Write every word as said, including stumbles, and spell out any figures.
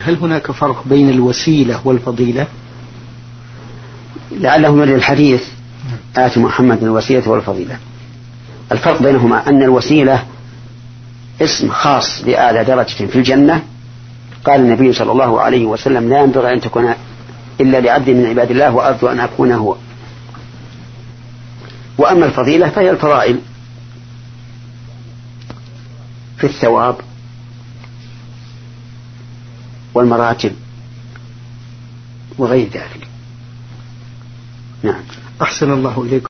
هل هناك فرق بين الوسيلة والفضيلة؟ لعله يريد الحديث آت محمد الوسيلة والفضيلة. الفرق بينهما أن الوسيلة اسم خاص بأعلى درجة في الجنة، قال النبي صلى الله عليه وسلم لا ينبغي أن تكون إلا لعبد من عباد الله وأرجو أن أكون هو. وأما الفضيلة فهي الفضائل في الثواب والمراتب وغير ذلك. نعم. أحسن الله إليكم.